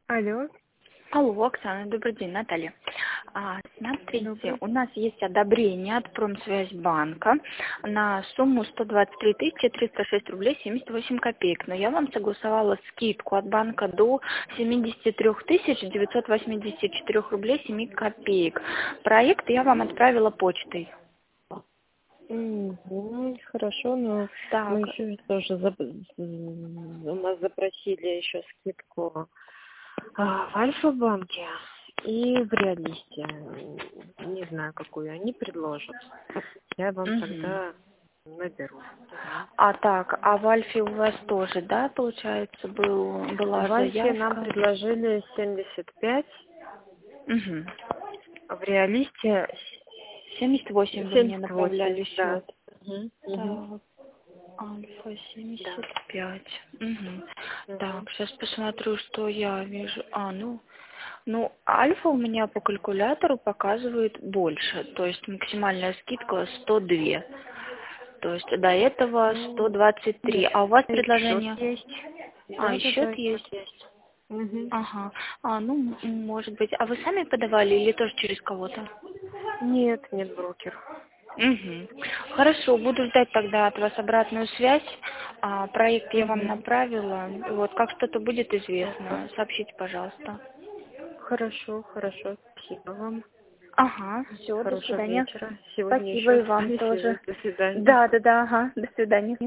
Алло, Алло, Оксана, добрый день, Наталья. Смотрите, добрый. у нас есть одобрение от Промсвязьбанка на сумму 123 306 рублей 78 копеек. Но я вам согласовала скидку от банка до 73 984 рублей 7 копеек. Проект я вам отправила почтой. Хорошо, но мы Так, еще тоже у нас запросили еще скидку в Альфа-банке и в Реалисте. Не знаю, какую они предложат. Я вам угу. тогда наберу. А в Альфе у вас тоже, да, получается, была В Альфе нам заявка? предложили 75, Угу. а в Реалисте 78 вы мне 78, направляли да. счет. Мгм. Так, Альфа Да. 75. Угу. Мгм. Так, сейчас посмотрю, что я вижу. Ну, Альфа у меня по калькулятору показывает больше. То есть максимальная скидка 102. То есть до этого Ну, 123. нет, А у вас и счет предложение? есть. И счет Да, счет есть. есть. Мгм. Ага. Ну, может быть. А вы сами подавали или тоже через кого-то? Нет, брокер. Угу. Хорошо, буду ждать тогда от вас обратную связь. Проект я вам Мгм. направила. Вот, как что-то будет Ага. известно, сообщите, пожалуйста. Хорошо. Спасибо вам. Ага, все, до Хорошего свидания. вечера. Сегодня Спасибо еще и вам остались, и тоже. вы. До свидания. Да, ага, до свидания.